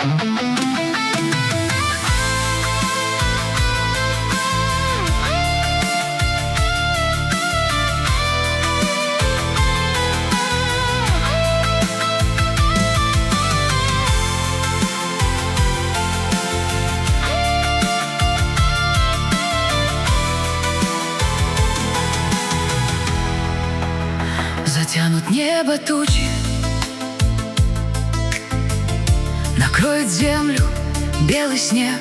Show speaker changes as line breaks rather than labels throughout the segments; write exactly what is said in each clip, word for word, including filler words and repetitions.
Затянут небо тучи, накроет землю белый снег.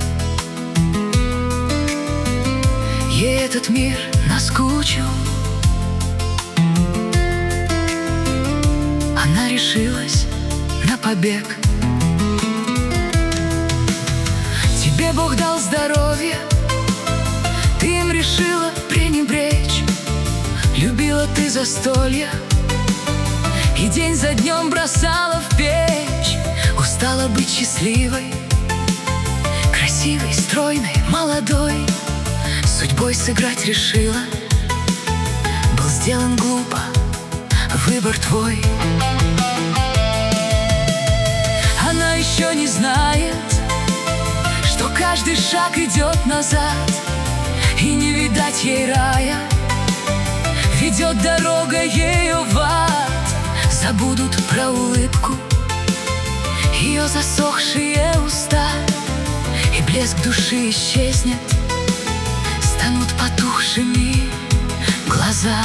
Ей этот мир наскучил, она решилась на побег. Тебе Бог дал здоровье, ты им решила пренебречь. Любила ты застолья и день за днем бросала в печь. Устала быть счастливой, красивой, стройной, молодой. Судьбой сыграть решила, был сделан глупо выбор твой. Она еще не знает, что каждый шаг идет назад, и не видать ей рая. Ведет дорога ею в ад. Забудут про улыбку ее засохшие уста, и блеск души исчезнет, станут потухшими глаза.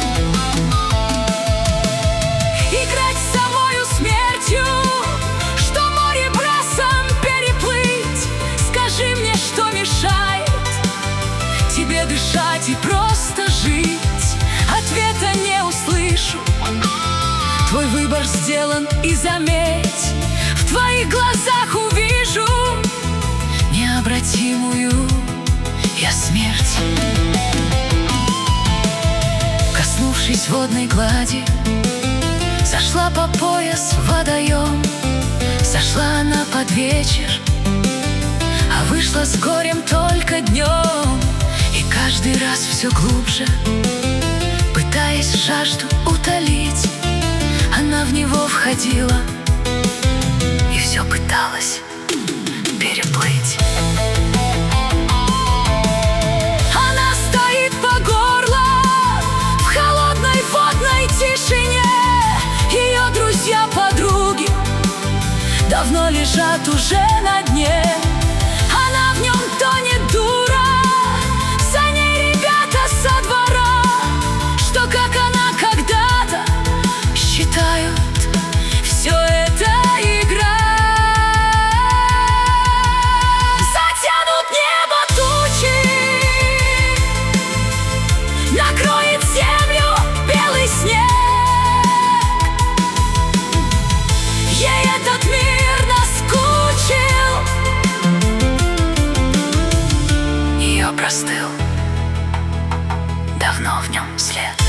Играть с самою смертью, что море брасом переплыть. Скажи мне, что мешает тебе дышать и просто жить? Ответа не услышу. Твой выбор сделан, и заметь, в твоих глазах увижу необратимую я смерть. Коснувшись водной глади, сошла по пояс в водоем. Сошла она под вечер, а вышла с горем только днем. И каждый раз все глубже, пытаясь жажду утолить, она в него входила и все пыталась переплыть. Она стоит по горло в холодной водной тишине. Ее друзья-подруги давно лежат уже на дне. Она в нем тонет, дура, за ней ребята со двора, что как она когда-то считают, все это игра. Затянут небо тучи, накроет землю белый снег. Ей этот мир наскучил, ее простыл давно в нем след.